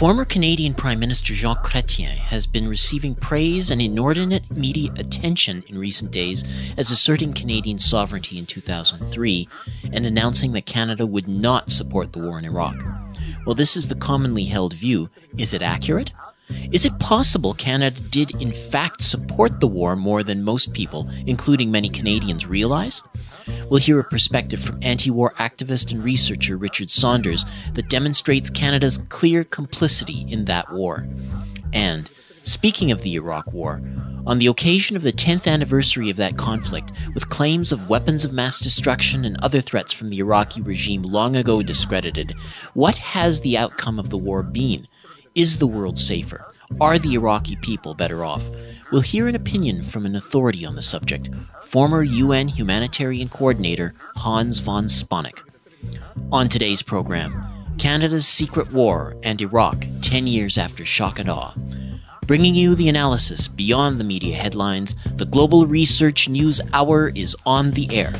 Former Canadian Prime Minister Jean Chrétien has been receiving praise and inordinate media attention in recent days as asserting Canadian sovereignty in 2003 and announcing that Canada would not support the war in Iraq. Well, this is the commonly held view. Is it accurate? Is it possible Canada did in fact support the war more than most people, including many Canadians, realize? We'll hear a perspective from anti-war activist and researcher Richard Saunders that demonstrates Canada's clear complicity in that war. And, speaking of the Iraq War, on the occasion of the 10th anniversary of that conflict, with claims of weapons of mass destruction and other threats from the Iraqi regime long ago discredited, what has the outcome of the war been? Is the world safer? Are the Iraqi people better off? We'll hear an opinion from an authority on the subject, former UN humanitarian coordinator Hans von Spanek. On today's program, Canada's secret war and Iraq 10 years after shock and awe. Bringing you the analysis beyond the media headlines, the Global Research News Hour is on the air.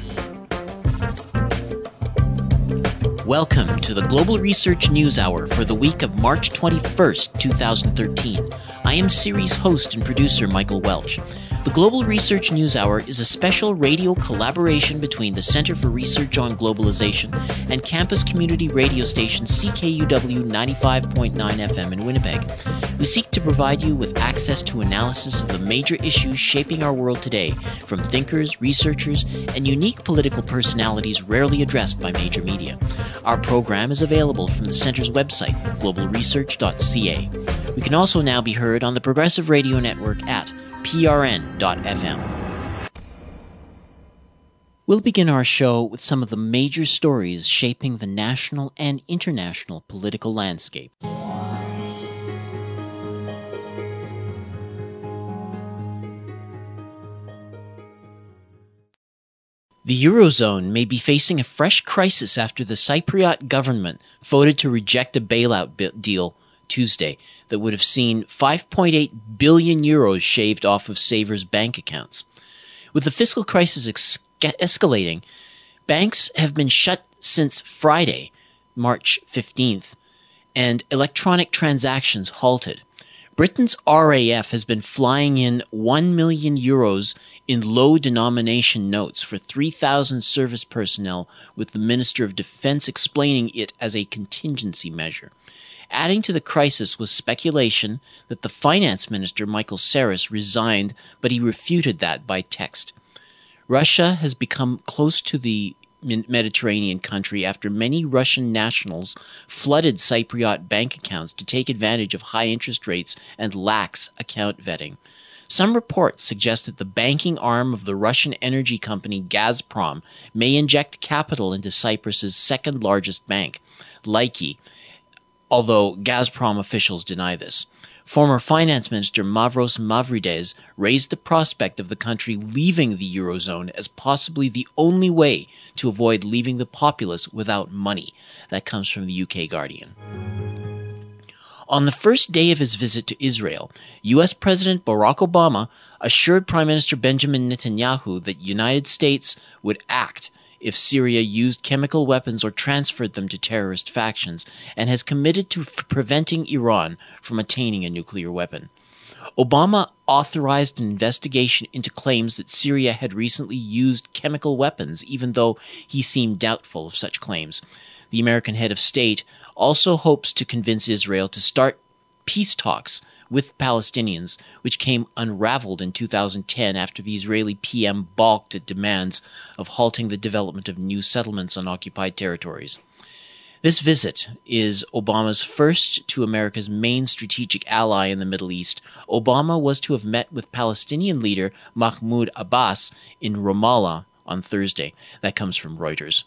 Welcome to the Global Research News Hour for the week of March 21st, 2013. I am series host and producer Michael Welch. The Global Research News Hour is a special radio collaboration between the Center for Research on Globalization and campus community radio station CKUW 95.9 FM in Winnipeg. We seek to provide you with access to analysis of the major issues shaping our world today, from thinkers, researchers, and unique political personalities rarely addressed by major media. Our program is available from the Center's website, globalresearch.ca. We can also now be heard on the Progressive Radio Network at prn.fm. We'll begin our show with some of the major stories shaping the national and international political landscape. The Eurozone may be facing a fresh crisis after the Cypriot government voted to reject a bailout deal Tuesday that would have seen 5.8 billion euros shaved off of savers' bank accounts. With the fiscal crisis escalating, banks have been shut since Friday, March 15th, and electronic transactions halted. Britain's RAF has been flying in 1 million euros in low-denomination notes for 3,000 service personnel, with the Minister of Defence explaining it as a contingency measure. Adding to the crisis was speculation that the Finance Minister, Michael Sarris, resigned, but he refuted that by text. Russia has become close to the Mediterranean country after many Russian nationals flooded Cypriot bank accounts to take advantage of high interest rates and lax account vetting. Some reports suggest that the banking arm of the Russian energy company Gazprom may inject capital into Cyprus's second largest bank, Laiki, although Gazprom officials deny this. Former Finance Minister Mavros Mavrides raised the prospect of the country leaving the Eurozone as possibly the only way to avoid leaving the populace without money. That comes from the UK Guardian. On the first day of his visit to Israel, U.S. President Barack Obama assured Prime Minister Benjamin Netanyahu that the United States would act if Syria used chemical weapons or transferred them to terrorist factions, and has committed to preventing Iran from attaining a nuclear weapon. Obama authorized an investigation into claims that Syria had recently used chemical weapons, even though he seemed doubtful of such claims. The American head of state also hopes to convince Israel to start peace talks with Palestinians, which came unraveled in 2010 after the Israeli PM balked at demands of halting the development of new settlements on occupied territories. This visit is Obama's first to America's main strategic ally in the Middle East. Obama was to have met with Palestinian leader Mahmoud Abbas in Ramallah on Thursday. That comes from Reuters.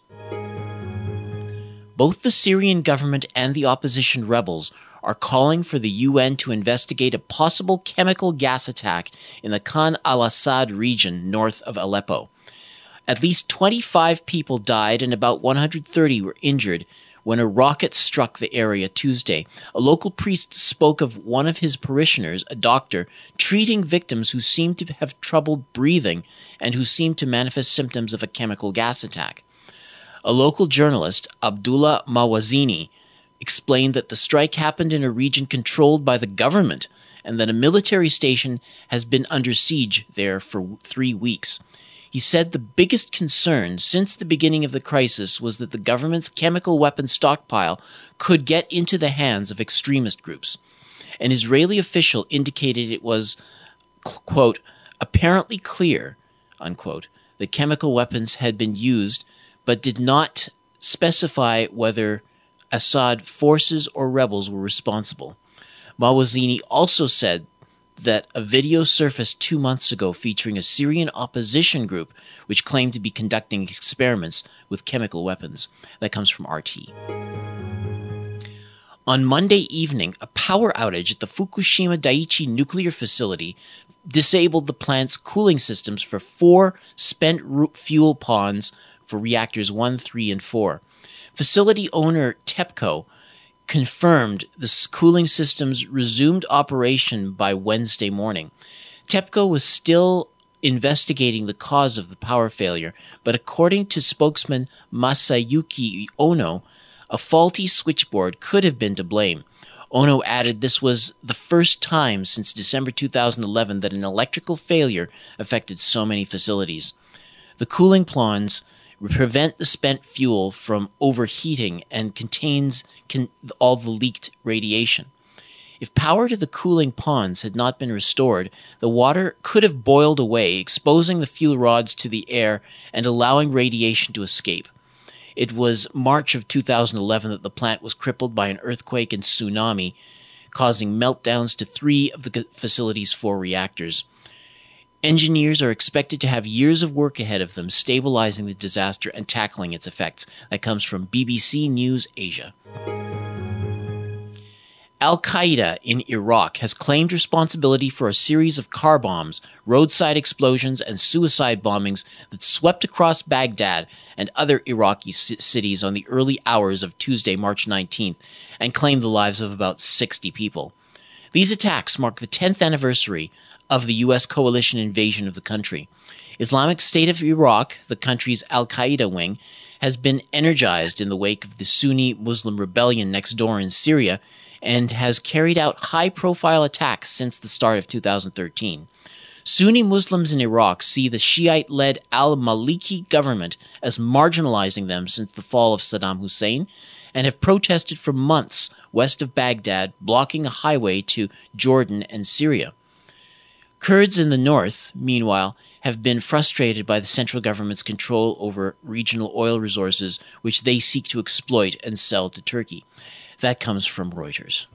Both the Syrian government and the opposition rebels are calling for the UN to investigate a possible chemical gas attack in the Khan al-Assad region north of Aleppo. At least 25 people died and about 130 were injured when a rocket struck the area Tuesday. A local priest spoke of one of his parishioners, a doctor, treating victims who seemed to have trouble breathing and who seemed to manifest symptoms of a chemical gas attack. A local journalist, Abdullah Mawazini, explained that the strike happened in a region controlled by the government and that a military station has been under siege there for 3 weeks. He said the biggest concern since the beginning of the crisis was that the government's chemical weapons stockpile could get into the hands of extremist groups. An Israeli official indicated it was, quote, apparently clear, unquote, that chemical weapons had been used, but did not specify whether Assad forces or rebels were responsible. Mawazini also said that a video surfaced 2 months ago featuring a Syrian opposition group which claimed to be conducting experiments with chemical weapons. That comes from RT. On Monday evening, a power outage at the Fukushima Daiichi nuclear facility disabled the plant's cooling systems for 4 spent fuel ponds for reactors 1, 3, and 4. Facility owner TEPCO confirmed the cooling systems resumed operation by Wednesday morning. TEPCO was still investigating the cause of the power failure, but according to spokesman Masayuki Ono, a faulty switchboard could have been to blame. Ono added this was the first time since December 2011 that an electrical failure affected so many facilities. The cooling ponds prevent the spent fuel from overheating and contains all the leaked radiation. If power to the cooling ponds had not been restored, the water could have boiled away, exposing the fuel rods to the air and allowing radiation to escape. It was March of 2011 that the plant was crippled by an earthquake and tsunami, causing meltdowns to 3 of the facility's 4 reactors. Engineers are expected to have years of work ahead of them stabilizing the disaster and tackling its effects. That comes from BBC News Asia. Al-Qaeda in Iraq has claimed responsibility for a series of car bombs, roadside explosions, and suicide bombings that swept across Baghdad and other Iraqi cities on the early hours of Tuesday, March 19th, and claimed the lives of about 60 people. These attacks mark the 10th anniversary of the U.S. coalition invasion of the country. Islamic State of Iraq, the country's al-Qaeda wing, has been energized in the wake of the Sunni Muslim rebellion next door in Syria and has carried out high-profile attacks since the start of 2013. Sunni Muslims in Iraq see the Shiite-led al-Maliki government as marginalizing them since the fall of Saddam Hussein and have protested for months west of Baghdad, blocking a highway to Jordan and Syria. Kurds in the north, meanwhile, have been frustrated by the central government's control over regional oil resources, which they seek to exploit and sell to Turkey. That comes from Reuters.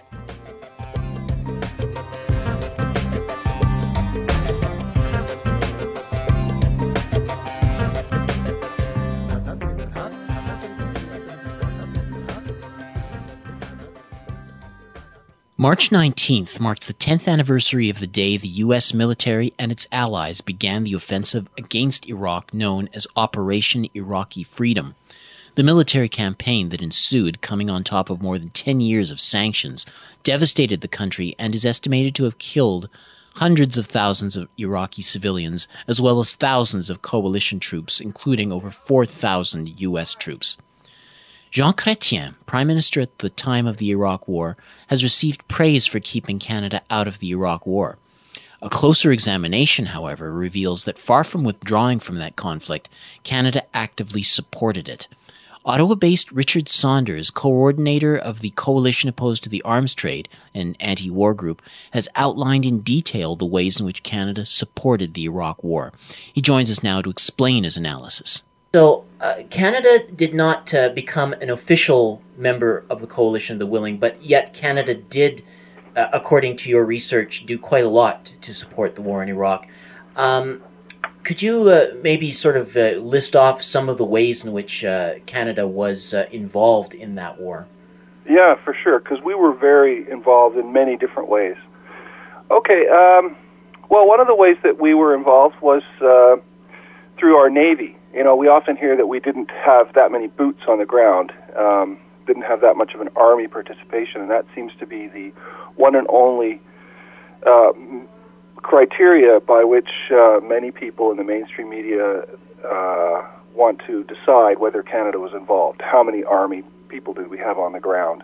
March 19th marks the 10th anniversary of the day the U.S. military and its allies began the offensive against Iraq known as Operation Iraqi Freedom. The military campaign that ensued, coming on top of more than 10 years of sanctions, devastated the country and is estimated to have killed hundreds of thousands of Iraqi civilians, as well as thousands of coalition troops, including over 4,000 U.S. troops. Jean Chrétien, Prime Minister at the time of the Iraq War, has received praise for keeping Canada out of the Iraq War. A closer examination, however, reveals that far from withdrawing from that conflict, Canada actively supported it. Ottawa-based Richard Saunders, coordinator of the Coalition Opposed to the Arms Trade, an anti-war group, has outlined in detail the ways in which Canada supported the Iraq War. He joins us now to explain his analysis. So, Canada did not become an official member of the Coalition of the Willing, but yet Canada did, according to your research, do quite a lot to support the war in Iraq. Could you maybe sort of list off some of the ways in which Canada was involved in that war? Yeah, for sure, because we were very involved in many different ways. Okay, well, one of the ways that we were involved was through our Navy. You know, we often hear that we didn't have that many boots on the ground, didn't have that much of an Army participation, and that seems to be the one and only criteria by which many people in the mainstream media want to decide whether Canada was involved. How many Army people did we have on the ground?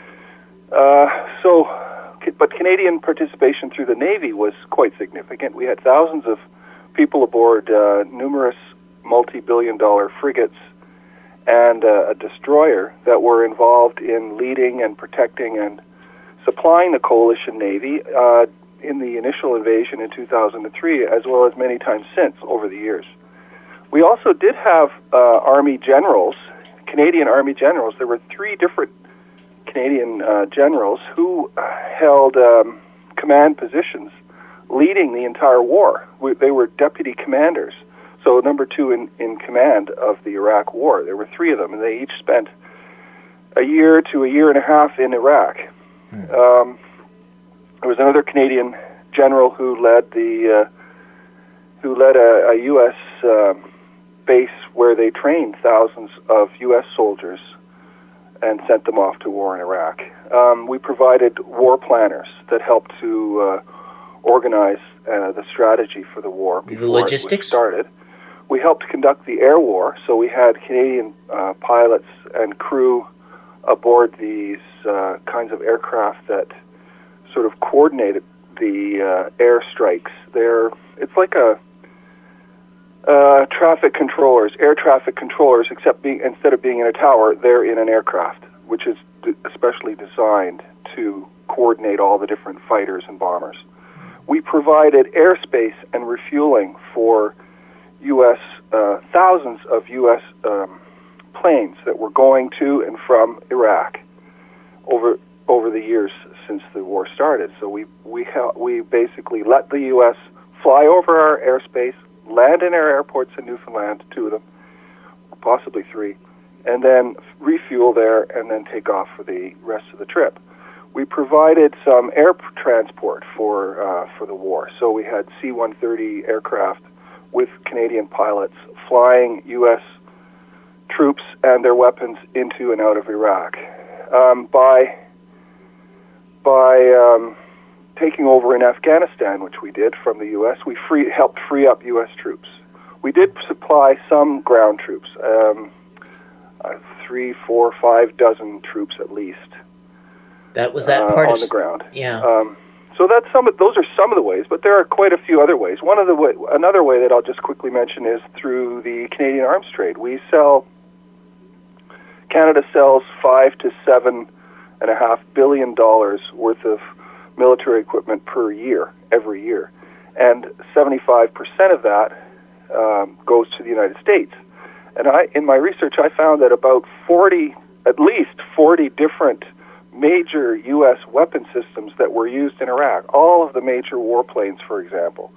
But Canadian participation through the Navy was quite significant. We had thousands of people aboard numerous multi-billion-dollar frigates and a destroyer that were involved in leading and protecting and supplying the coalition Navy in the initial invasion in 2003, as well as many times since over the years. We also did have Army generals, Canadian Army generals. There were 3 different Canadian generals who held command positions leading the entire war. They were deputy commanders, so number 2 in command of the Iraq War. There were 3 of them, and they each spent a year to a year and a half in Iraq. There was another Canadian general who led a U.S. Base where they trained thousands of U.S. soldiers and sent them off to war in Iraq. We provided war planners that helped to organize the strategy for the war before the logistics it started. We helped conduct the air war, so we had Canadian pilots and crew aboard these kinds of aircraft that sort of coordinated the air strikes. It's like air traffic controllers, except instead of being in a tower, they're in an aircraft, which is especially designed to coordinate all the different fighters and bombers. We provided airspace and refueling for U.S. Thousands of U.S. Planes that were going to and from Iraq over the years since the war started. So we basically let the U.S. fly over our airspace, land in our airports in Newfoundland, 2 of them, possibly 3, and then refuel there and then take off for the rest of the trip. We provided some air transport for the war. So we had C-130 aircraft with Canadian pilots flying U.S. troops and their weapons into and out of Iraq. By taking over in Afghanistan, which we did from the U.S., we helped free up U.S. troops. We did supply some ground troops, 3, 4, 5 dozen troops at least. That was that part on the ground. Yeah. So those are some of the ways, but there are quite a few other ways. Another way that I'll just quickly mention is through the Canadian arms trade. Canada sells $5 to $7.5 billion worth of military equipment per year, every year, and 75% of that goes to the United States. And in my research, I found that at least 40 different major U.S. weapon systems that were used in Iraq, all of the major warplanes, for example,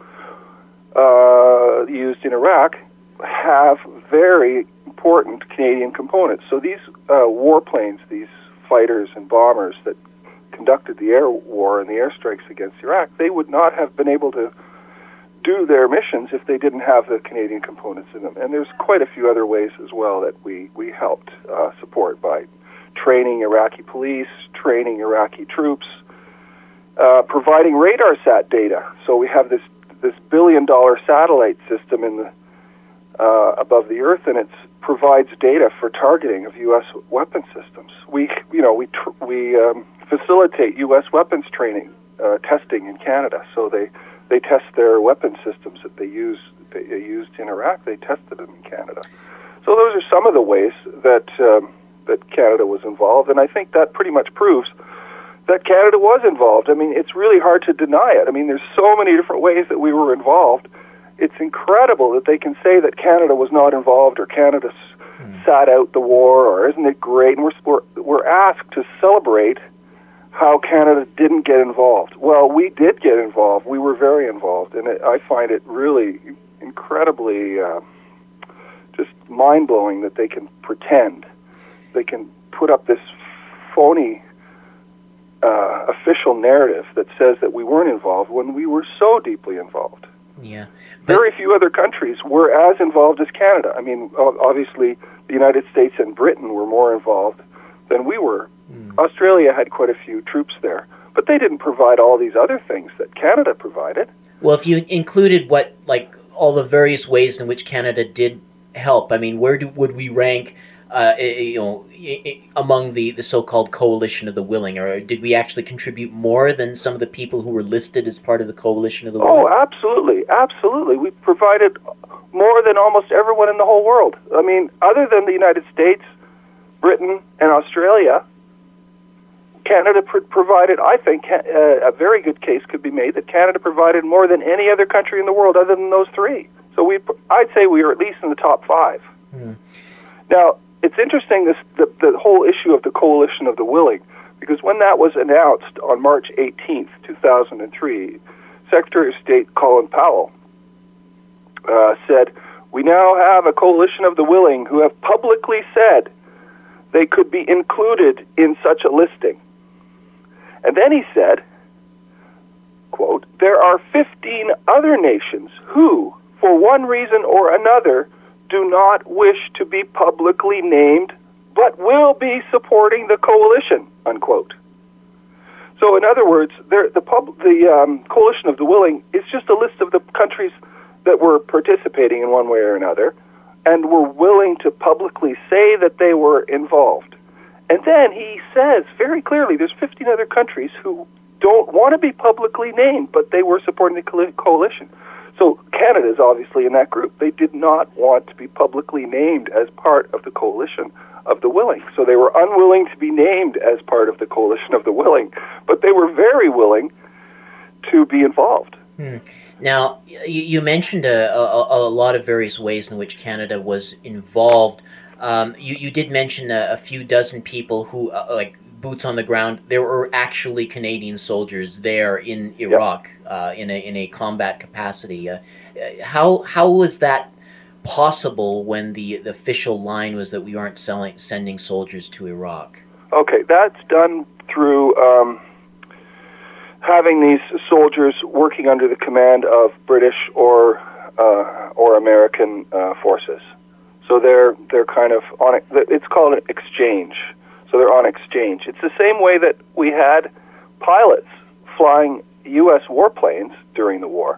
used in Iraq, have very important Canadian components. So these warplanes, these fighters and bombers that conducted the air war and the airstrikes against Iraq, they would not have been able to do their missions if they didn't have the Canadian components in them. And there's quite a few other ways as well that we helped support by training Iraqi police, training Iraqi troops, providing radar sat data. So we have this billion-dollar satellite system above the earth, and it provides data for targeting of U.S. weapon systems. We facilitate U.S. weapons training, testing in Canada. So they test their weapon systems that they used in Iraq. They tested them in Canada. So those are some of the ways that Canada was involved, and I think that pretty much proves that Canada was involved. I mean, it's really hard to deny it. I mean, there's so many different ways that we were involved. It's incredible that they can say that Canada was not involved or Canada sat out the war, or isn't it great? And we're asked to celebrate how Canada didn't get involved. Well, we did get involved. We were very involved, and I find it really incredibly just mind-blowing that they can pretend. They can put up this phony official narrative that says that we weren't involved when we were so deeply involved. Yeah. Very few other countries were as involved as Canada. I mean, obviously, the United States and Britain were more involved than we were. Australia had quite a few troops there, but they didn't provide all these other things that Canada provided. Well, if you included all the various ways in which Canada did help, I mean, would we rank among the so-called coalition of the willing, or did we actually contribute more than some of the people who were listed as part of the coalition of the willing? Oh, absolutely, absolutely. We provided more than almost everyone in the whole world. I mean, other than the United States, Britain, and Australia, Canada provided, I think, a very good case could be made that Canada provided more than any other country in the world other than those three. So I'd say we were at least in the top five. Now, it's interesting, the whole issue of the coalition of the willing, because when that was announced on March 18th, 2003, Secretary of State Colin Powell said, "We now have a coalition of the willing who have publicly said they could be included in such a listing." And then he said, quote, "There are 15 other nations who, for one reason or another, do not wish to be publicly named, but will be supporting the coalition," unquote. So in other words, the coalition of the willing is just a list of the countries that were participating in one way or another and were willing to publicly say that they were involved. And then he says very clearly there's 15 other countries who don't want to be publicly named, but they were supporting the coalition. So Canada is obviously in that group. They did not want to be publicly named as part of the coalition of the willing. So they were unwilling to be named as part of the coalition of the willing, but they were very willing to be involved. Now, you mentioned a lot of various ways in which Canada was involved. You did mention a few dozen people who, like boots on the ground, there were actually Canadian soldiers there in Iraq, in a combat capacity. How was that possible when the official line was that we aren't sending soldiers to Iraq? Okay, that's done through having these soldiers working under the command of British or American forces. So they're kind of on it. It's called an exchange. So they're on exchange. It's the same way that we had pilots flying U.S. warplanes during the war.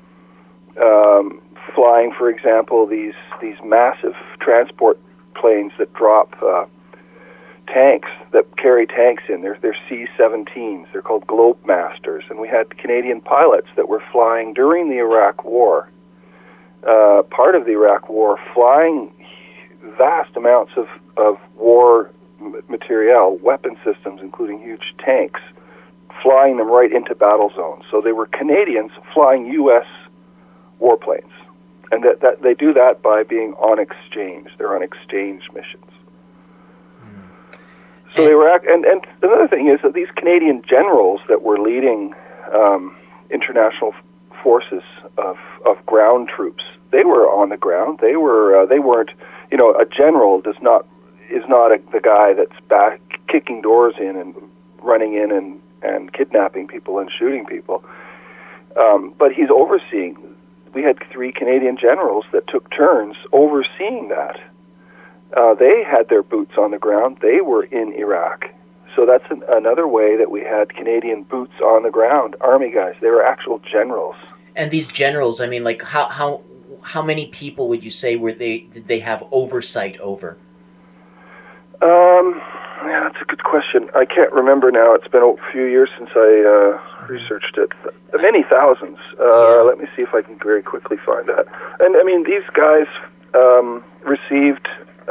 Flying, for example, these massive transport planes that drop tanks, that carry tanks in. They're C-17s. They're called Globemasters. And we had Canadian pilots that were flying during the Iraq War, part of the Iraq War, flying vast amounts of war materiel, weapon systems, including huge tanks, flying them right into battle zones. So they were Canadians flying U.S. warplanes. And that they do that by being on exchange. They're on exchange missions. So they were, and another thing is that these Canadian generals that were leading international forces of ground troops, they were on the ground. They weren't, a general is not the guy that's back kicking doors in and running in and kidnapping people and shooting people. But he's overseeing. We had 3 Canadian generals that took turns overseeing that. They had their boots on the ground. They were in Iraq. So that's another way that we had Canadian boots on the ground, Army guys. They were actual generals. And these generals, I mean, like how many people would you say did they have oversight over? Yeah, that's a good question. I can't remember now. It's been a few years since I researched it. Many thousands. Let me see if I can very quickly find that. And I mean, these guys received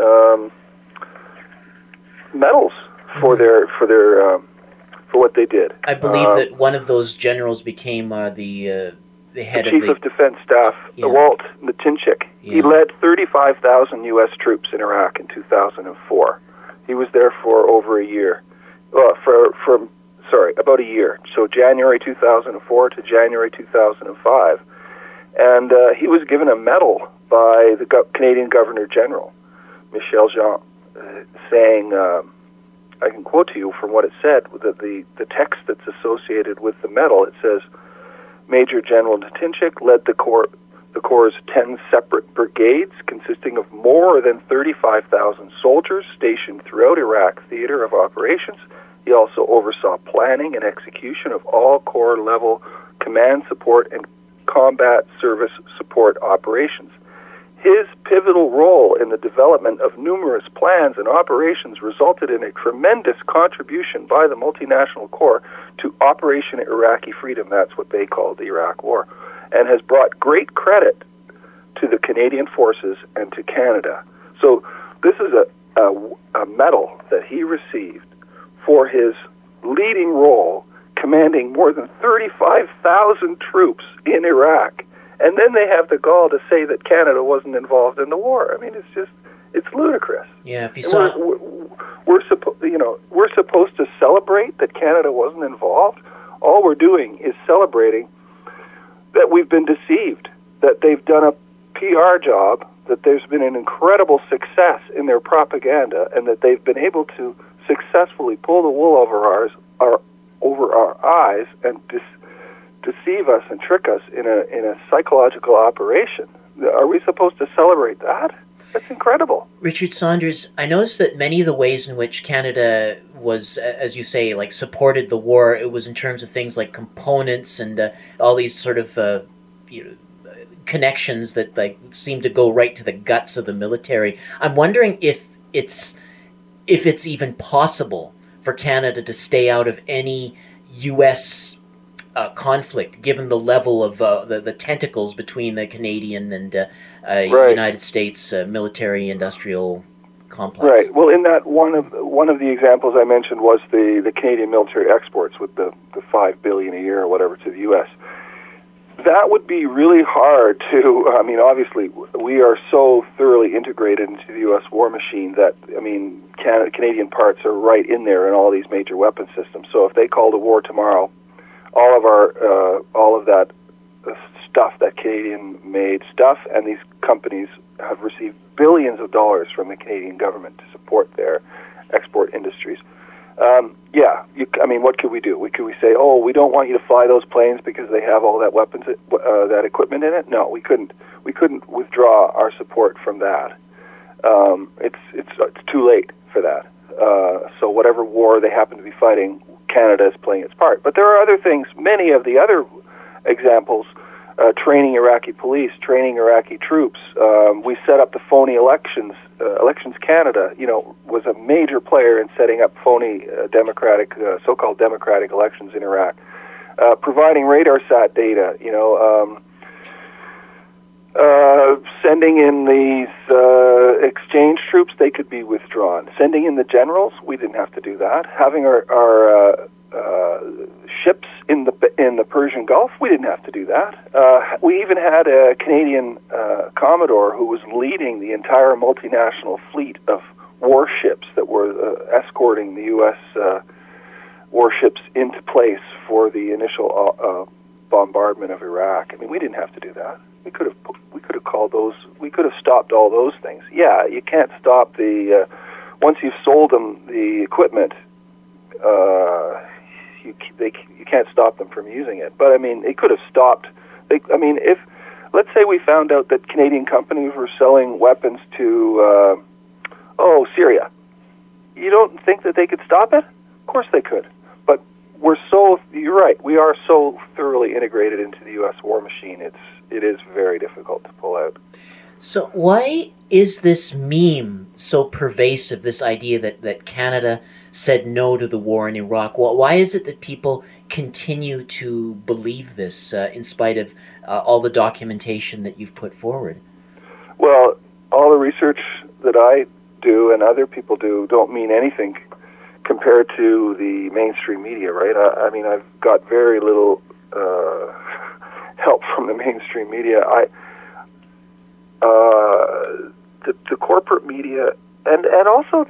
medals for what they did. I believe that one of those generals became the head the Chief of Defense Staff, Walt Matinchik. Yeah. He led 35,000 U.S. troops in Iraq in 2004. He was there for over a year. About a year. So January 2004 to January 2005. And he was given a medal by the Canadian Governor General, Michel Jean, saying, I can quote to you from what it said, the text that's associated with the medal. It says, Major General Matinchik led the Corps' 10 separate brigades consisting of more than 35,000 soldiers stationed throughout Iraq theater of operations. He also oversaw planning and execution of all Corps-level command support and combat service support operations. His pivotal role in the development of numerous plans and operations resulted in a tremendous contribution by the multinational corps to Operation Iraqi Freedom, that's what they called the Iraq War, and has brought great credit to the Canadian forces and to Canada. So this is a medal that he received for his leading role commanding more than 35,000 troops in Iraq. And then they have the gall to say that Canada wasn't involved in the war. I mean, it's ludicrous. Yeah, if you saw, we're supposed to celebrate that Canada wasn't involved. All we're doing is celebrating that we've been deceived, that they've done a PR job, that there's been an incredible success in their propaganda, and that they've been able to successfully pull the wool over our eyes and deceive us and trick us in a psychological operation. Are we supposed to celebrate that? That's incredible. Richard Saunders, I noticed that many of the ways in which Canada was, as you say, like supported the war, it was in terms of things like components and all these sort of connections that like seem to go right to the guts of the military. I'm wondering if it's even possible for Canada to stay out of any U.S. conflict, given the level of the tentacles between the Canadian and right. United States military-industrial complex. Right. Well, in that one of the examples I mentioned was the Canadian military exports with the $5 billion a year or whatever to the U.S. That would be really hard to. I mean, obviously, we are so thoroughly integrated into the U.S. war machine that Canadian parts are right in there in all these major weapon systems. So if they called a war tomorrow, all of that stuff, that Canadian-made stuff, and these companies have received billions of dollars from the Canadian government to support their export industries. What could we do? Could we say, oh, we don't want you to fly those planes because they have all that weapons, that equipment in it? No, we couldn't. We couldn't withdraw our support from that. It's too late for that. So whatever war they happen to be fighting, Canada is playing its part. But there are other things, many of the other examples, training Iraqi police, training Iraqi troops. We set up the phony elections. Elections Canada, was a major player in setting up phony so-called democratic elections in Iraq. Providing RadarSat data, sending in these exchange troops, they could be withdrawn. Sending in the generals, we didn't have to do that. Having our ships in the Persian Gulf, we didn't have to do that. We even had a Canadian Commodore who was leading the entire multinational fleet of warships that were escorting the U.S. Warships into place for the initial bombardment of Iraq. I mean, we didn't have to do that. We could have called those. We could have stopped all those things. Yeah, you can't stop the. Once you've sold them the equipment, you can't stop them from using it. But I mean, it could have stopped. If let's say we found out that Canadian companies were selling weapons to Syria, you don't think that they could stop it? Of course they could. But you're right. We are so thoroughly integrated into the U.S. war machine. It is very difficult to pull out. So why is this meme so pervasive, this idea that Canada said no to the war in Iraq? Well, why is it that people continue to believe this in spite of all the documentation that you've put forward? Well, all the research that I do and other people do don't mean anything compared to the mainstream media, right? I've got very little help from the mainstream media. The corporate media and also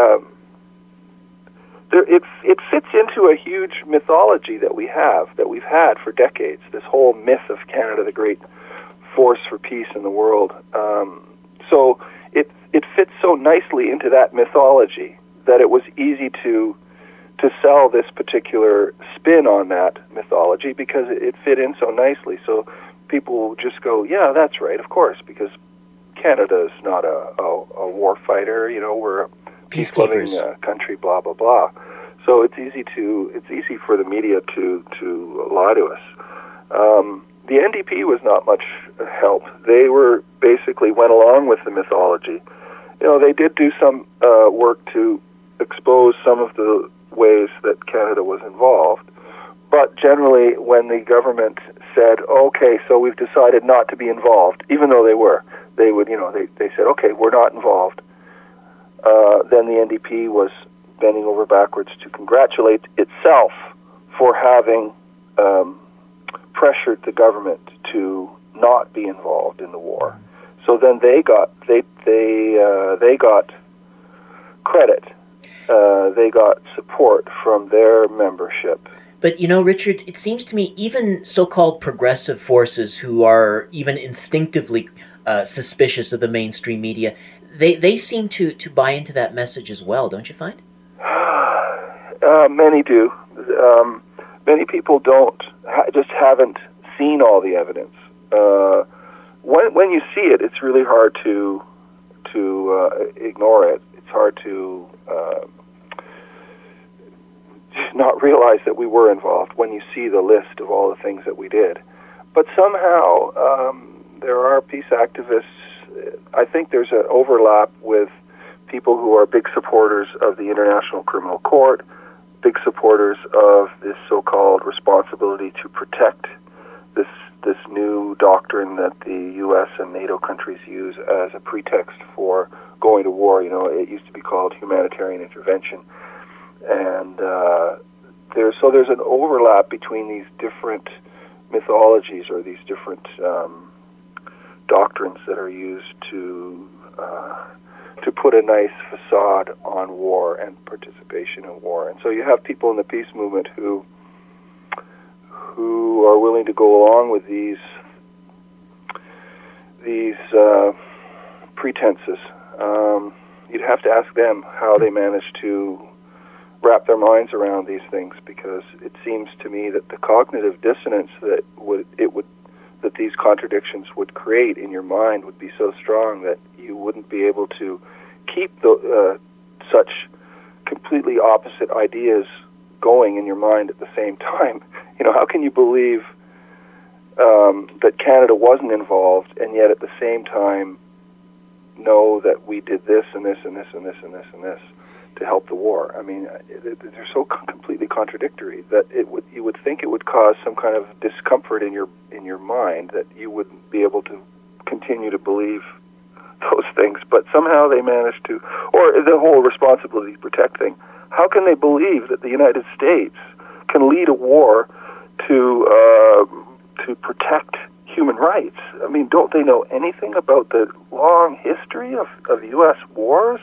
it fits into a huge mythology that we've had for decades. This whole myth of Canada, the great force for peace in the world. So it fits so nicely into that mythology that it was easy to sell this particular spin on that mythology because it fit in so nicely. So people just go, yeah, that's right, of course, because Canada is not a war fighter. We're a peace-loving country. Blah blah blah. So it's easy for the media to lie to us. the NDP was not much help. They were basically went along with the mythology. They did do some work to expose some of the ways that Canada was involved, but generally when the government said, okay, so we've decided not to be involved, even though they said, okay, we're not involved, then the NDP was bending over backwards to congratulate itself for having pressured the government to not be involved in the war. So then they got credit. They got support from their membership. But, Richard, it seems to me even so-called progressive forces who are even instinctively suspicious of the mainstream media, they seem to buy into that message as well, don't you find? Many do. Many people just haven't seen all the evidence. When you see it, it's really hard to ignore it. It's hard to not realize that we were involved when you see the list of all the things that we did. But somehow there are peace activists. I think there's an overlap with people who are big supporters of the International Criminal Court, big supporters of this so-called responsibility to protect, this new doctrine that the U.S. and NATO countries use as a pretext for going to war. It used to be called humanitarian intervention. And there's an overlap between these different mythologies or these different doctrines that are used to put a nice facade on war and participation in war. And so you have people in the peace movement who are willing to go along with these pretenses. You'd have to ask them how they managed to wrap their minds around these things, because it seems to me that the cognitive dissonance that these contradictions would create in your mind would be so strong that you wouldn't be able to keep such completely opposite ideas going in your mind at the same time. How can you believe that Canada wasn't involved and yet at the same time know that we did this and this and this and this and this and this to help the war? I mean, they're so completely contradictory that you would think it would cause some kind of discomfort in your mind, that you wouldn't be able to continue to believe those things. But somehow they managed to, or the whole responsibility to protect thing. How can they believe that the United States can lead a war to protect human rights? I mean, don't they know anything about the long history of U.S. wars?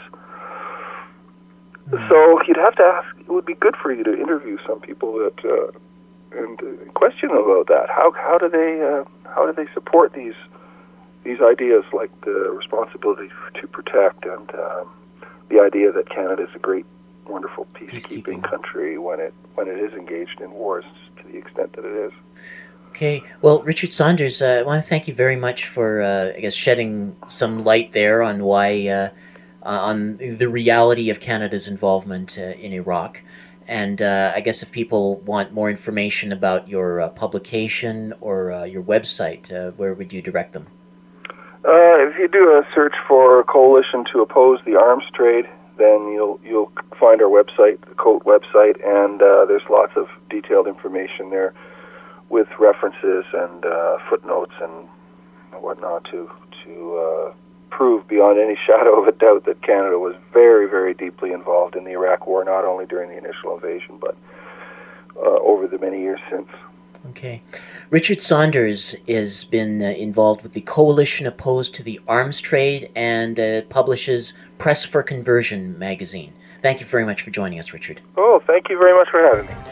So you'd have to ask. It would be good for you to interview some people and question them about that. How do they support these ideas like the responsibility to protect and the idea that Canada is a great, wonderful peacekeeping country when it is engaged in wars to the extent that it is. Okay. Well, Richard Saunders, I want to thank you very much for, shedding some light there on why. On the reality of Canada's involvement in Iraq. And I guess if people want more information about your publication or your website, where would you direct them? If you do a search for Coalition to Oppose the Arms Trade, then you'll find our website, the COAT website, and there's lots of detailed information there with references and footnotes and whatnot to prove beyond any shadow of a doubt that Canada was very, very deeply involved in the Iraq War, not only during the initial invasion, but over the many years since. Okay. Richard Saunders has been involved with the Coalition Opposed to the Arms Trade and publishes Press for Conversion magazine. Thank you very much for joining us, Richard. Oh, thank you very much for having me.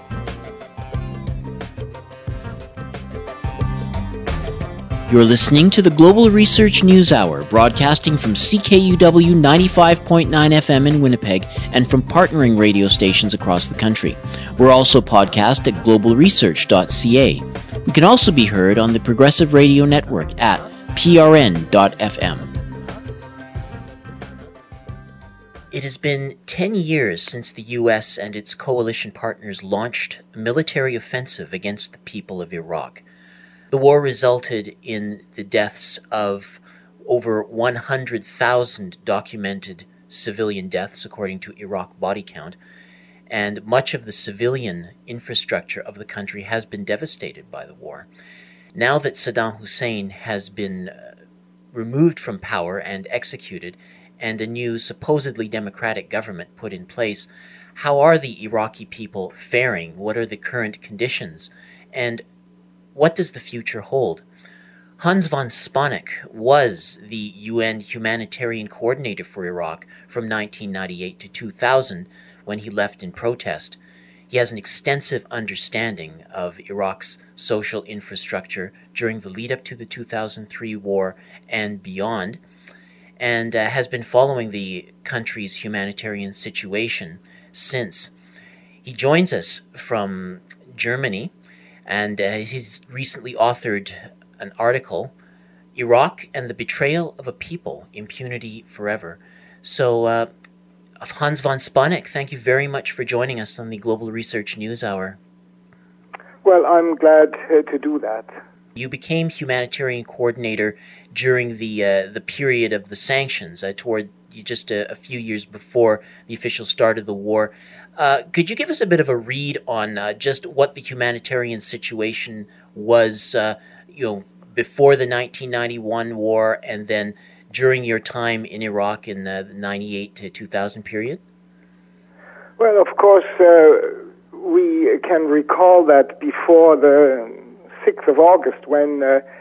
You're listening to the Global Research News Hour, broadcasting from CKUW 95.9 FM in Winnipeg and from partnering radio stations across the country. We're also podcast at globalresearch.ca. We can also be heard on the Progressive Radio Network at prn.fm. It has been 10 years since the U.S. and its coalition partners launched a military offensive against the people of Iraq. The war resulted in the deaths of over 100,000 documented civilian deaths, according to Iraq Body Count, and much of the civilian infrastructure of the country has been devastated by the war. Now that Saddam Hussein has been removed from power and executed, and a new supposedly democratic government put in place, how are the Iraqi people faring? What are the current conditions? And what does the future hold? Hans von Spanek was the UN humanitarian coordinator for Iraq from 1998 to 2000 when he left in protest. He has an extensive understanding of Iraq's social infrastructure during the lead-up to the 2003 war and beyond, and has been following the country's humanitarian situation since. He joins us from Germany, and he's recently authored an article, Iraq and the Betrayal of a People, Impunity Forever. So, Hans von Spanek, thank you very much for joining us on the Global Research News Hour. Well, I'm glad to do that. You became humanitarian coordinator during the period of the sanctions, toward just a few years before the official start of the war. Could you give us a bit of a read on just what the humanitarian situation was, before the 1991 war, and then during your time in Iraq in the 98 to 2000 period? Well, of course, we can recall that before the 6th of August, when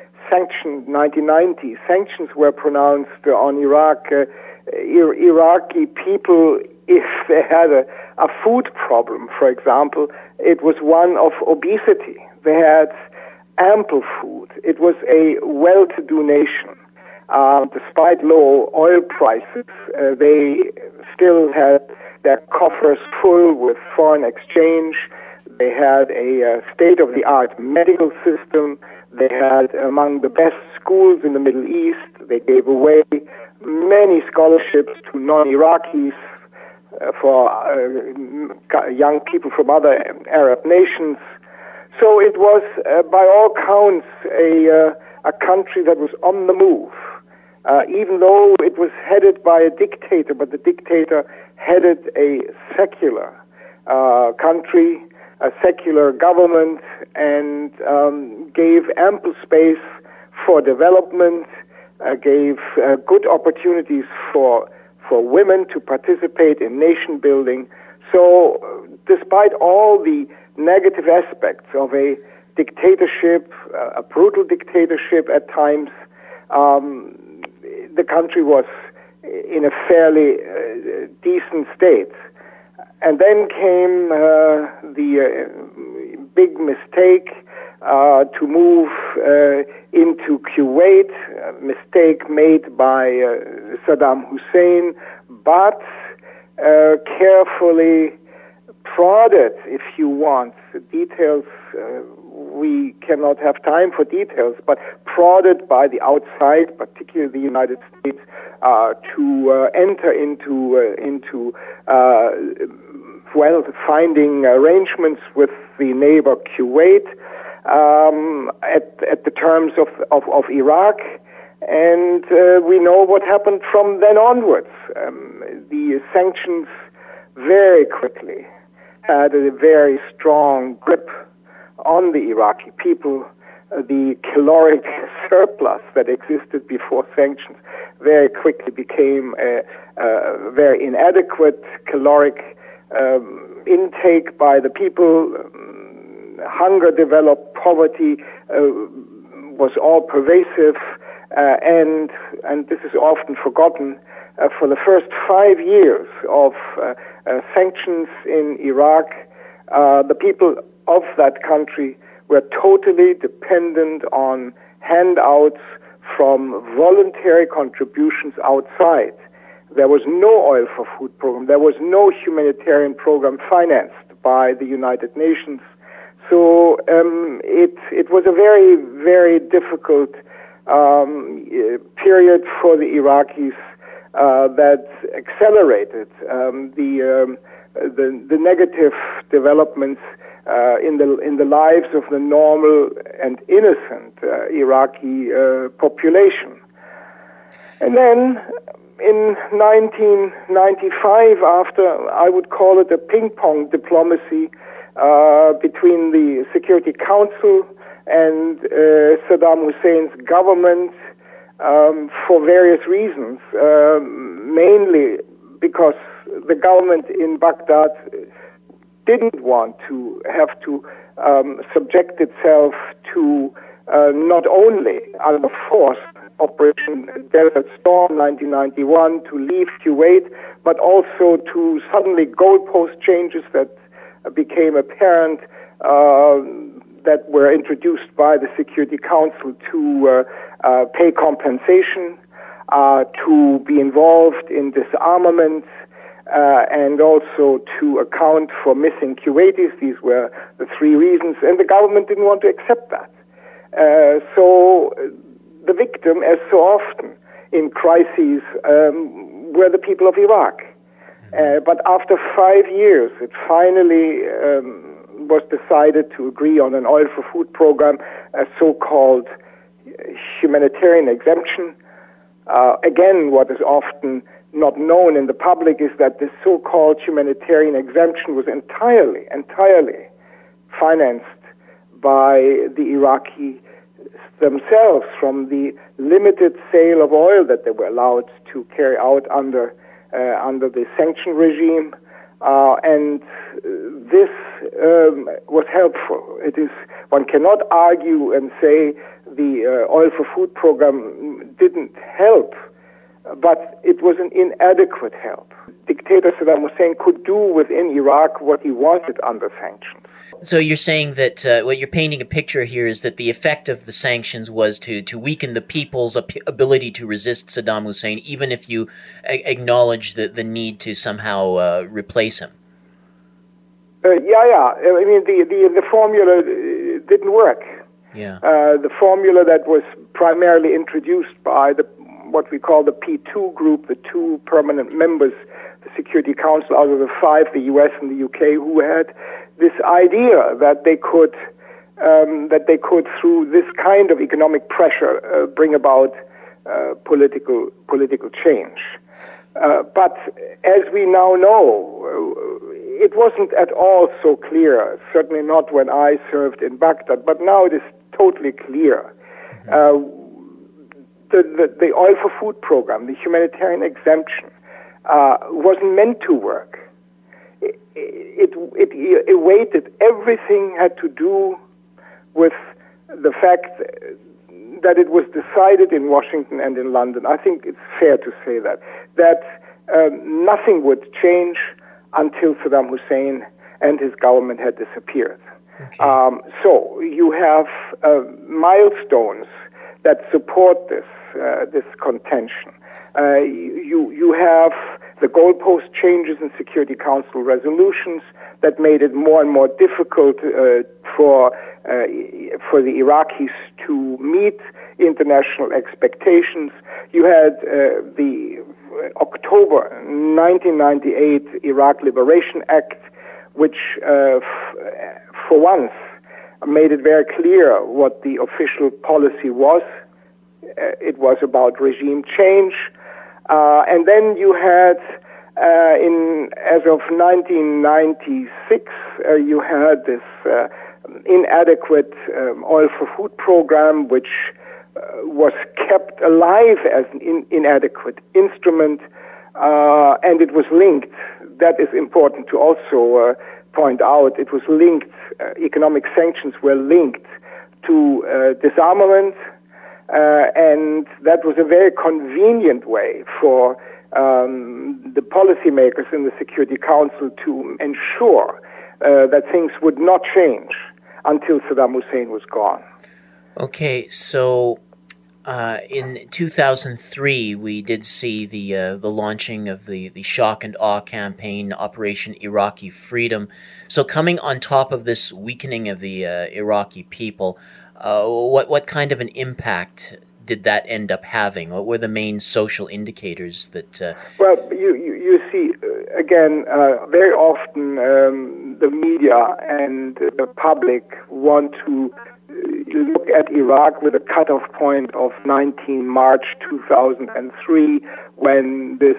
1990 sanctions were pronounced on Iraq, Iraqi people, if they had a food problem, for example, it was one of obesity. They had ample food. It was a well-to-do nation. Despite low oil prices, they still had their coffers full with foreign exchange. They had a state-of-the-art medical system. They had among the best schools in the Middle East. They gave away many scholarships to non-Iraqis for young people from other Arab nations. So it was, by all counts, a country that was on the move. Even though it was headed by a dictator, but the dictator headed a secular country, a secular government, and gave ample space for development, gave good opportunities for women to participate in nation building. So despite all the negative aspects of a dictatorship, a brutal dictatorship at times, the country was in a fairly decent state. And then came the big mistake to move into Kuwait, a mistake made by Saddam Hussein, but carefully prodded, if you want. The details, we cannot have time for details, but prodded by the outside, particularly the United States, to enter into finding arrangements with the neighbor Kuwait at the terms of Iraq, and we know what happened from then onwards. The sanctions very quickly had a very strong grip on the Iraqi people. The caloric surplus that existed before sanctions very quickly became a very inadequate caloric intake by the people. Hunger developed, poverty was all pervasive, and this is often forgotten. For the first 5 years of sanctions in Iraq, the people of that country were totally dependent on handouts from voluntary contributions outside. There was no oil for food program. There was no humanitarian program financed by the United Nations. So it was a very, very difficult period for the Iraqis that accelerated the negative developments in the lives of the normal and innocent Iraqi population. And then in 1995, after, I would call it a ping-pong diplomacy between the Security Council and Saddam Hussein's government, for various reasons, mainly because the government in Baghdad didn't want to have to subject itself to not only under force Operation Desert Storm 1991 to leave Kuwait, but also to suddenly goalpost changes that became apparent that were introduced by the Security Council to pay compensation, to be involved in disarmament, and also to account for missing Kuwaitis. These were the three reasons, and the government didn't want to accept that. So the victim, as so often in crises, were the people of Iraq. But after 5 years, it finally was decided to agree on an oil for food program, a so-called humanitarian exemption. Again, what is often not known in the public is that this so-called humanitarian exemption was entirely financed by the Iraqis themselves from the limited sale of oil that they were allowed to carry out under the sanction regime, and this was helpful. It is, one cannot argue and say the oil for food program didn't help, but it was an inadequate help. Dictator Saddam Hussein could do within Iraq what he wanted under sanctions. So you're saying that what you're painting a picture here is that the effect of the sanctions was to weaken the people's ability to resist Saddam Hussein, even if you acknowledge the need to somehow replace him. I mean, the formula didn't work. Yeah. The formula that was primarily introduced by what we call the P2 group, the two permanent members, the Security Council out of the five, the US and the UK, who had this idea that they could through this kind of economic pressure bring about political change. But as we now know, it wasn't at all so clear, certainly not when I served in Baghdad, but now it is totally clear. The oil for food program, the humanitarian exemption, wasn't meant to work. It awaited. Everything had to do with the fact that it was decided in Washington and in London. I think it's fair to say that nothing would change until Saddam Hussein and his government had disappeared. Okay. So you have milestones that support this contention. You have the goalpost changes in Security Council resolutions that made it more and more difficult for the Iraqis to meet international expectations. You had the October 1998 Iraq Liberation Act, which for once made it very clear what the official policy was. It was about regime change. And then you had, as of 1996, you had this inadequate oil for food program, which was kept alive as an inadequate instrument, and it was linked. That is important to also point out. It was linked, economic sanctions were linked to disarmament, and that was a very convenient way for the policymakers in the Security Council to ensure that things would not change until Saddam Hussein was gone. Okay, so in 2003, we did see the launching of the shock and awe campaign, Operation Iraqi Freedom. So coming on top of this weakening of the Iraqi people, what kind of an impact did that end up having? What were the main social indicators that... Well, you see, again, very often the media and the public want to look at Iraq with a cutoff point of 19 March 2003, when this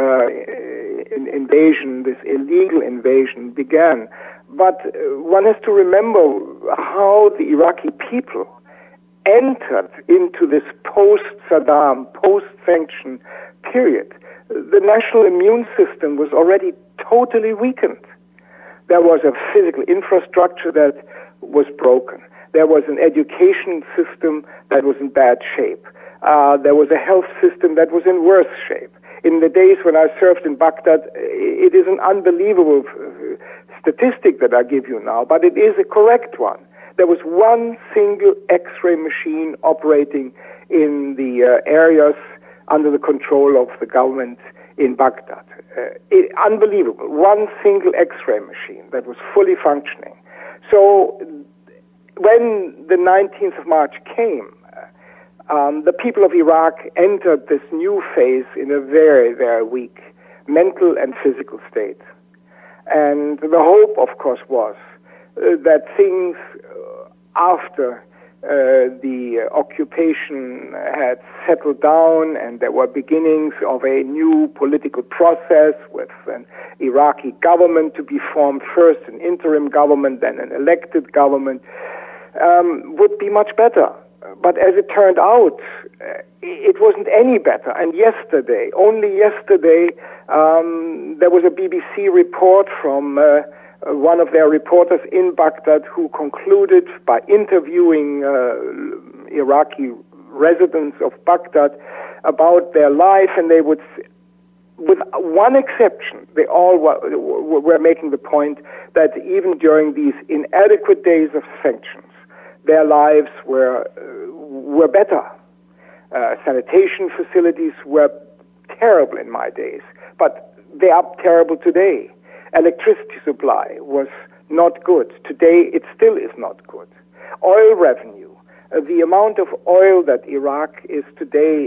invasion, this illegal invasion began. But one has to remember how the Iraqi people entered into this post-Saddam, post-sanction period. The national immune system was already totally weakened. There was a physical infrastructure that was broken. There was an education system that was in bad shape. There was a health system that was in worse shape. In the days when I served in Baghdad, it is an unbelievable statistic that I give you now, but it is a correct one. There was one single X-ray machine operating in the areas under the control of the government in Baghdad. Unbelievable. One single X-ray machine that was fully functioning. So when the 19th of March came, the people of Iraq entered this new phase in a very, very weak mental and physical state. And the hope, of course, was that things after the occupation had settled down and there were beginnings of a new political process with an Iraqi government to be formed, first an interim government, then an elected government, would be much better. But as it turned out, it wasn't any better. And yesterday, only yesterday, there was a BBC report from one of their reporters in Baghdad who concluded by interviewing Iraqi residents of Baghdad about their life, and they would, with one exception, they all were making the point that even during these inadequate days of sanctions, their lives were better. Sanitation facilities were terrible in my days, but they are terrible today. Electricity supply was not good. Today, it still is not good. Oil revenue, the amount of oil that Iraq is today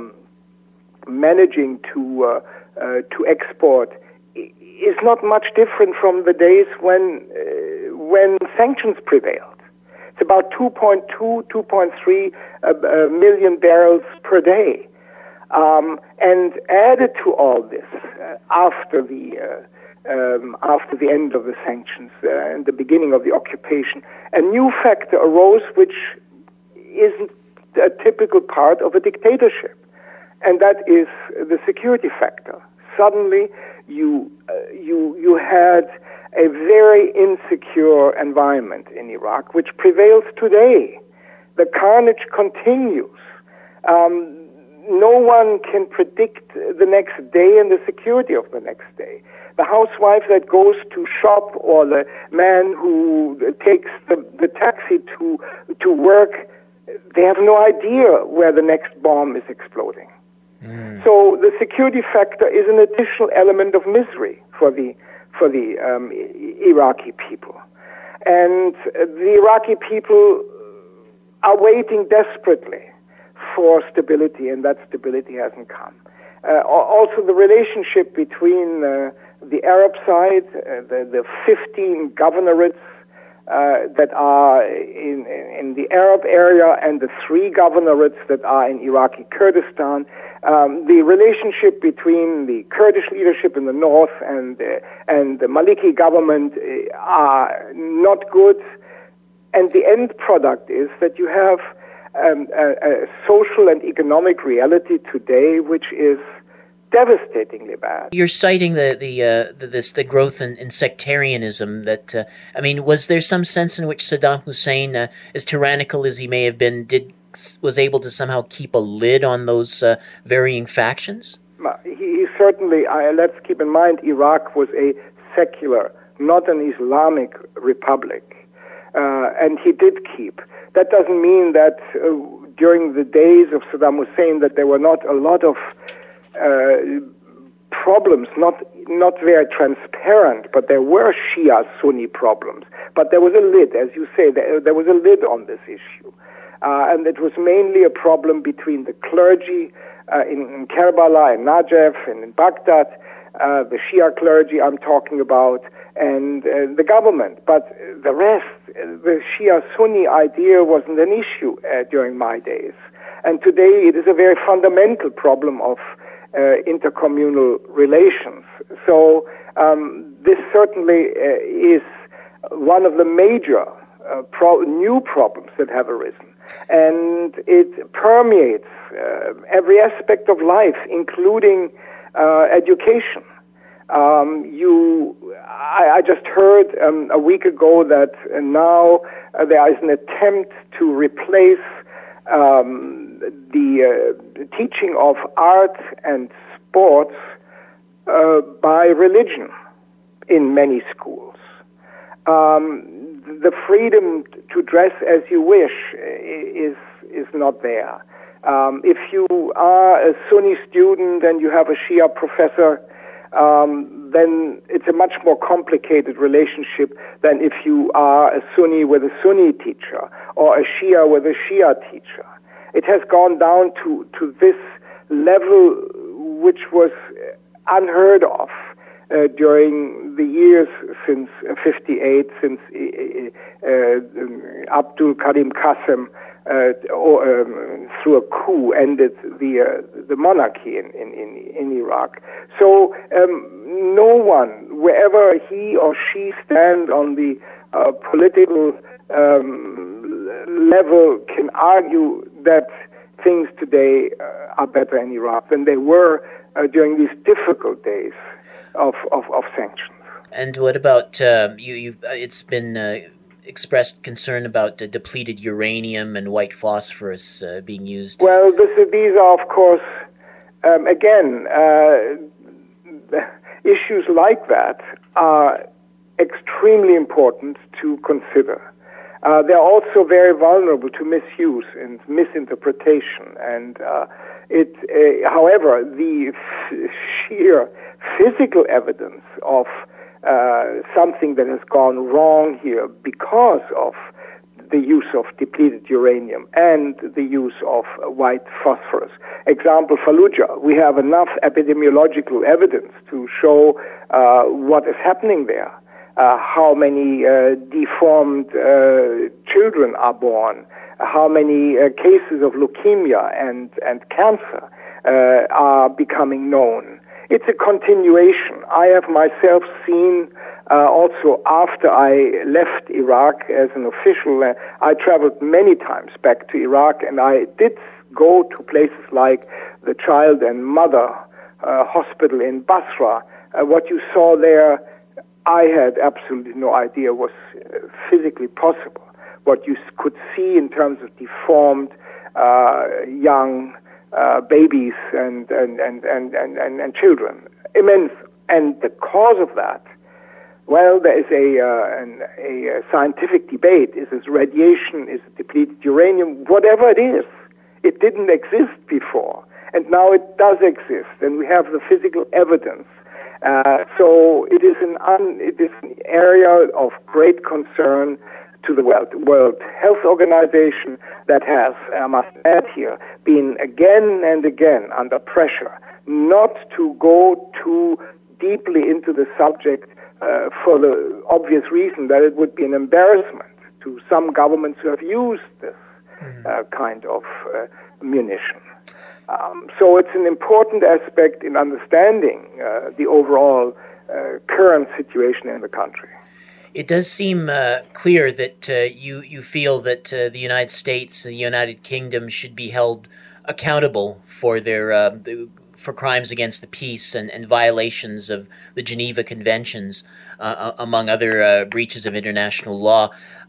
managing to export is not much different from the days when sanctions prevailed. It's about 2.2, 2.3 million barrels per day. And added to all this, after the end of the sanctions and the beginning of the occupation, a new factor arose which isn't a typical part of a dictatorship, and that is the security factor. Suddenly, you had a very insecure environment in Iraq, which prevails today. The carnage continues. No one can predict the next day and the security of the next day. The housewife that goes to shop, or the man who takes the taxi to work, they have no idea where the next bomb is exploding. So the security factor is an additional element of misery for the Iraqi people. And the Iraqi people are waiting desperately for stability, and that stability hasn't come. Also, the relationship between the Arab side, the 15 governorates that are in the Arab area, and the 3 governorates that are in Iraqi Kurdistan, the relationship between the Kurdish leadership in the north and the Maliki government are not good. And the end product is that you have a social and economic reality today which is devastatingly bad. You're citing the growth in sectarianism. That was there some sense in which Saddam Hussein, as tyrannical as he may have been, was able to somehow keep a lid on those varying factions? He certainly. Let's keep in mind, Iraq was a secular, not an Islamic republic, and he did keep. That doesn't mean that during the days of Saddam Hussein that there were not a lot of problems, not very transparent, but there were Shia-Sunni problems. But there was a lid, as you say, there was a lid on this issue. And it was mainly a problem between the clergy in Karbala, in Najaf, and in Baghdad, the Shia clergy I'm talking about, and the government. But the rest, the Shia-Sunni idea wasn't an issue during my days. And today it is a very fundamental problem of intercommunal relations. So this certainly is one of the major new problems that have arisen. And it permeates every aspect of life, including education. I just heard a week ago that now there is an attempt to replace the teaching of art and sports by religion in many schools. The freedom to dress as you wish is not there. If you are a Sunni student and you have a Shia professor, then it's a much more complicated relationship than if you are a Sunni with a Sunni teacher or a Shia with a Shia teacher. It has gone down to this level which was unheard of during the years since 58, since Abdul Karim Qasem through a coup ended the monarchy in Iraq. So no one, wherever he or she stand on the political level, can argue that things today are better in Iraq than they were during these difficult days of sanctions. And what about it's been expressed concern about depleted uranium and white phosphorus being used? Well, these are, of course, again, issues like that are extremely important to consider. They're also very vulnerable to misuse and misinterpretation. And however, the sheer physical evidence of something that has gone wrong here because of the use of depleted uranium and the use of white phosphorus. Example, Fallujah. We have enough epidemiological evidence to show what is happening there. How many deformed children are born, how many cases of leukemia and cancer are becoming known. It's a continuation. I have myself seen, also after I left Iraq as an official, I traveled many times back to Iraq, and I did go to places like the Child and Mother Hospital in Basra. What you saw there, I had absolutely no idea was physically possible. What you could see in terms of deformed young babies and children, immense. And the cause of that, well, there is a scientific debate. Is it radiation? Is it depleted uranium? Whatever it is, it didn't exist before, and now it does exist, and we have the physical evidence. So it is an area of great concern to the World Health Organization that has, I must add here, been again and again under pressure not to go too deeply into the subject for the obvious reason that it would be an embarrassment to some governments who have used this kind of munition. So it's an important aspect in understanding the overall current situation in the country. It does seem clear that you feel that the United States and the United Kingdom should be held accountable for their for crimes against the peace and violations of the Geneva Conventions, among other breaches of international law.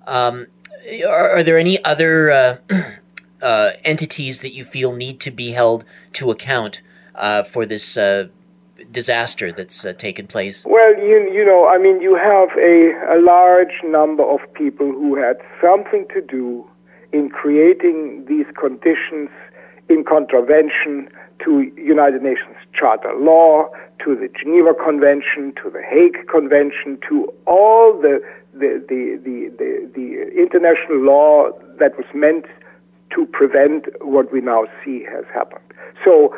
Are there any other entities that you feel need to be held to account for this disaster that's taken place? Well, you know, I mean, you have a large number of people who had something to do in creating these conditions in contravention to United Nations Charter law, to the Geneva Convention, to the Hague Convention, to all the international law that was meant to prevent what we now see has happened. So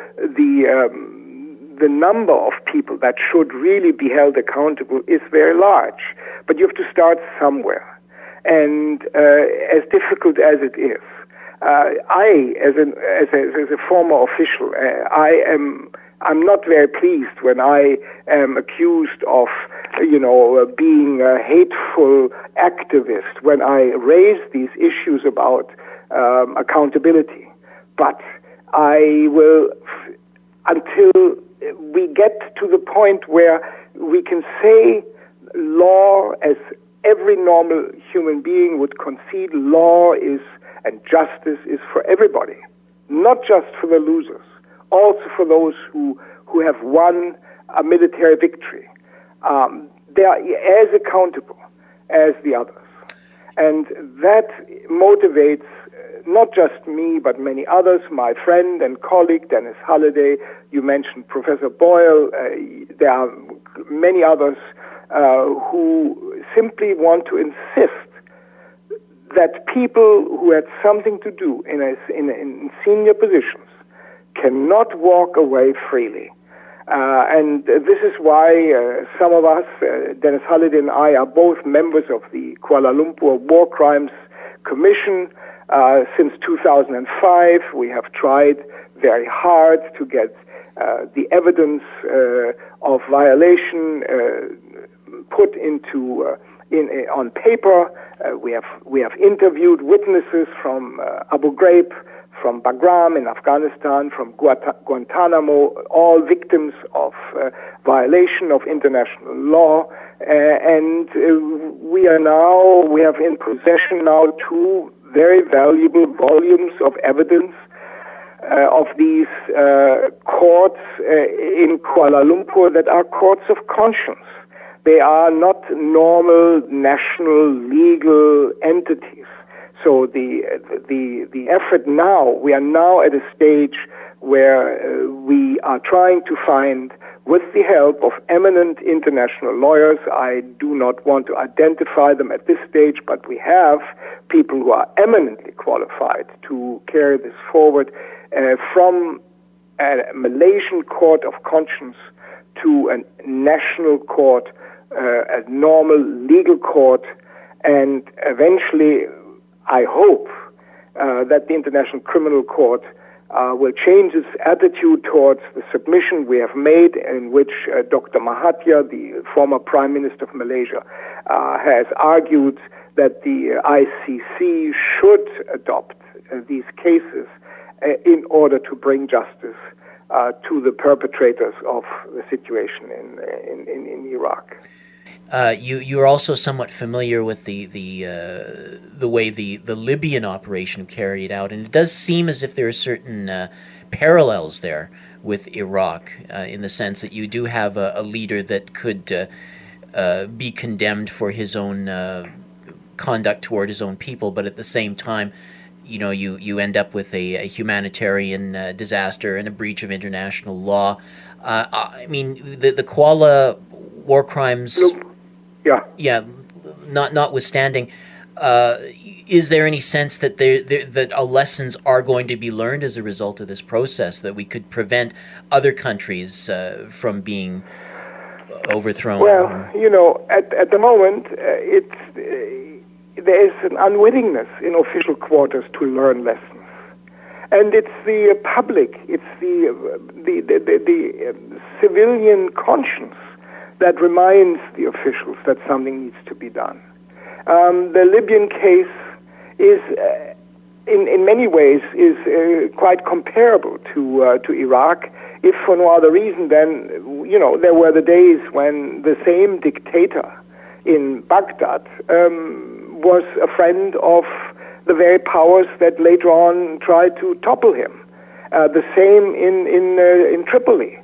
the number of people that should really be held accountable is very large, but you have to start somewhere. And as difficult as it is, I, as a former official, I'm not very pleased when I am accused of, being a hateful activist when I raise these issues about accountability. But I will, until we get to the point where we can say law, as every normal human being would concede, law is and justice is for everybody, not just for the losers, also for those who have won a military victory. They are as accountable as the others. And that motivates not just me, but many others, my friend and colleague, Dennis Halliday. You mentioned Professor Boyle. There are many others who simply want to insist that people who had something to do in senior positions cannot walk away freely. And this is why some of us, Dennis Halliday and I, are both members of the Kuala Lumpur War Crimes Commission. Since 2005, we have tried very hard to get the evidence of violation put into on paper. We have interviewed witnesses from Abu Ghraib, from Bagram in Afghanistan, from Guantanamo, all victims of violation of international law. And we have in possession now 2 very valuable volumes of evidence of these courts in Kuala Lumpur that are courts of conscience. They are not normal national legal entities. So the effort now, we are now at a stage where we are trying to find, with the help of eminent international lawyers, I do not want to identify them at this stage, but we have people who are eminently qualified to carry this forward, from a Malaysian court of conscience to a national court, a normal legal court, and eventually I hope that the International Criminal Court will change its attitude towards the submission we have made, in which Dr. Mahathir, the former Prime Minister of Malaysia, has argued that the ICC should adopt these cases in order to bring justice to the perpetrators of the situation in Iraq. You're also somewhat familiar with the way the Libyan operation carried out, and it does seem as if there are certain parallels there with Iraq, in the sense that you do have a leader that could be condemned for his own conduct toward his own people, but at the same time, you end up with a humanitarian disaster and a breach of international law. I mean, the Kuala war crimes. Yeah. Notwithstanding, is there any sense that that lessons are going to be learned as a result of this process, that we could prevent other countries from being overthrown? Well, at the moment, there is an unwillingness in official quarters to learn lessons, and it's the public, it's the civilian conscience that reminds the officials that something needs to be done. The Libyan case is, in many ways, is quite comparable to Iraq, if for no other reason than, there were the days when the same dictator in Baghdad was a friend of the very powers that later on tried to topple him. The same in Tripoli.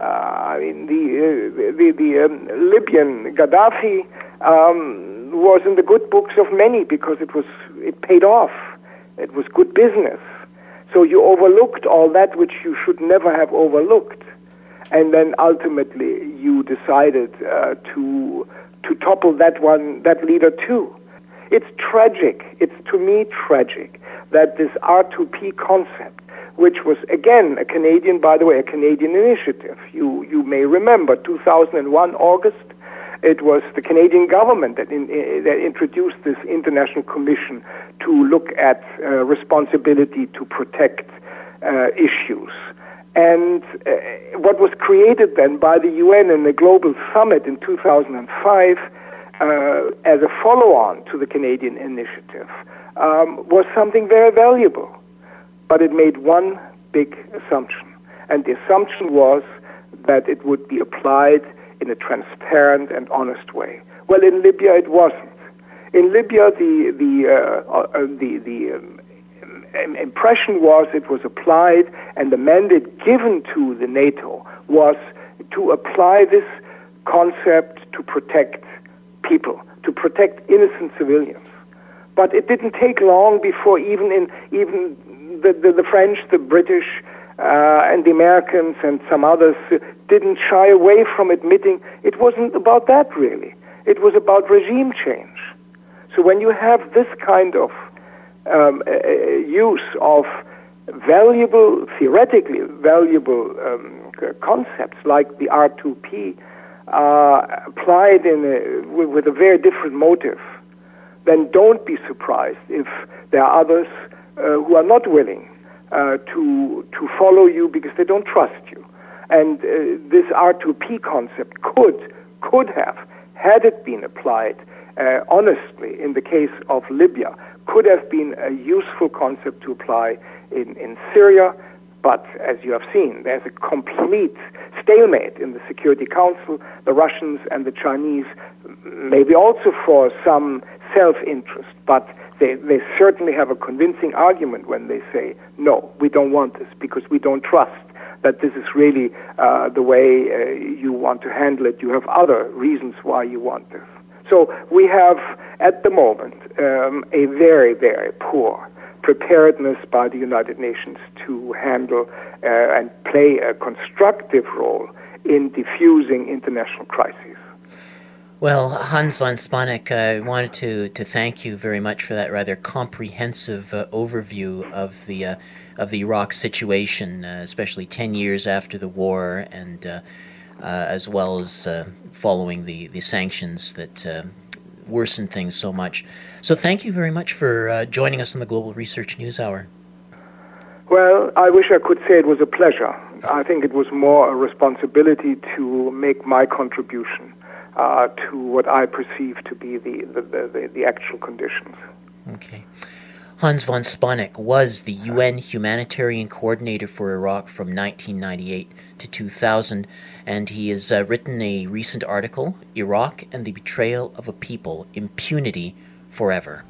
The Libyan Gaddafi was in the good books of many because it paid off. It was good business. So you overlooked all that which you should never have overlooked, and then ultimately you decided to topple that leader too. It's tragic. It's, to me, tragic that this R2P concept, which was, again, a Canadian initiative. You may remember 2001, August, it was the Canadian government that introduced this international commission to look at responsibility to protect issues. And what was created then by the UN in the Global Summit in 2005 as a follow-on to the Canadian initiative was something very valuable. But it made one big assumption. And the assumption was that it would be applied in a transparent and honest way. Well, in Libya, it wasn't. In Libya, the impression was it was applied, and the mandate given to the NATO was to apply this concept to protect people, to protect innocent civilians. But it didn't take long before even the French, the British, and the Americans and some others didn't shy away from admitting it wasn't about that really. It was about regime change. So when you have this kind of use of theoretically valuable concepts like the R2P applied with a very different motive, then don't be surprised if there are others who are not willing to follow you because they don't trust you. And this R2P concept could have, had it been applied honestly in the case of Libya, could have been a useful concept to apply in Syria. But as you have seen, there's a complete stalemate in the Security Council. The Russians and the Chinese, maybe also for some self-interest, but they certainly have a convincing argument when they say, no, we don't want this because we don't trust that this is really the way you want to handle it. You have other reasons why you want this. So we have, at the moment, a very, very poor preparedness by the United Nations to handle and play a constructive role in diffusing international crises. Well, Hans von Spanek, I wanted to thank you very much for that rather comprehensive overview of the Iraq situation, especially 10 years after the war, and as well as following the sanctions that worsened things so much. So thank you very much for joining us on the Global Research News Hour. Well, I wish I could say it was a pleasure. I think it was more a responsibility to make my contribution to what I perceive to be the actual conditions. Okay. Hans von Spanek was the UN Humanitarian Coordinator for Iraq from 1998 to 2000, and he has written a recent article, Iraq and the Betrayal of a People, Impunity Forever.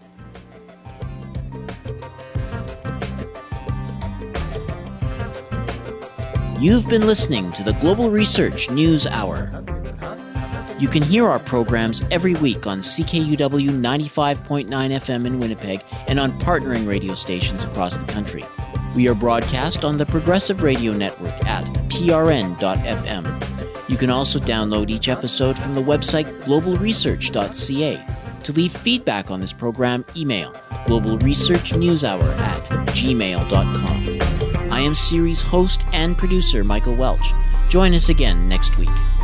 You've been listening to the Global Research News Hour. You can hear our programs every week on CKUW 95.9 FM in Winnipeg and on partnering radio stations across the country. We are broadcast on the Progressive Radio Network at prn.fm. You can also download each episode from the website globalresearch.ca. To leave feedback on this program, email globalresearchnewshour@gmail.com. I am series host and producer Michael Welch. Join us again next week.